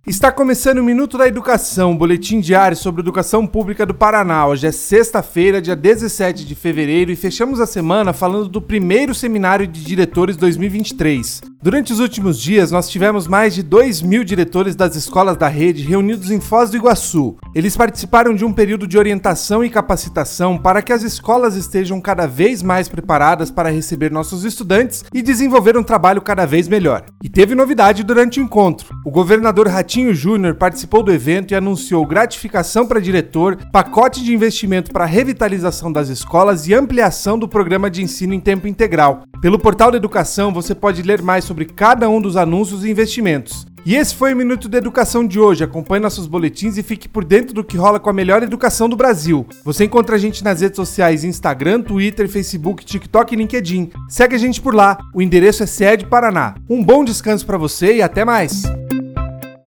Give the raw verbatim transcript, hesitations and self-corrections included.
Está começando o Minuto da Educação, um boletim diário sobre educação pública do Paraná. Hoje é sexta-feira, dia dezessete de fevereiro, e fechamos a semana falando do primeiro Seminário de Diretores dois mil e vinte e três. Durante os últimos dias, nós tivemos mais de dois mil diretores das escolas da rede reunidos em Foz do Iguaçu. Eles participaram de um período de orientação e capacitação para que as escolas estejam cada vez mais preparadas para receber nossos estudantes e desenvolver um trabalho cada vez melhor. E teve novidade durante o encontro. O governador Ratinho Júnior participou do evento e anunciou gratificação para diretor, pacote de investimento para revitalização das escolas e ampliação do programa de ensino em tempo integral. Pelo portal da Educação, você pode ler mais sobre cada um dos anúncios e investimentos. E esse foi o Minuto da Educação de hoje. Acompanhe nossos boletins e fique por dentro do que rola com a melhor educação do Brasil. Você encontra a gente nas redes sociais Instagram, Twitter, Facebook, TikTok e LinkedIn. Segue a gente por lá. O endereço é C E D Paraná. Um bom descanso para você e até mais!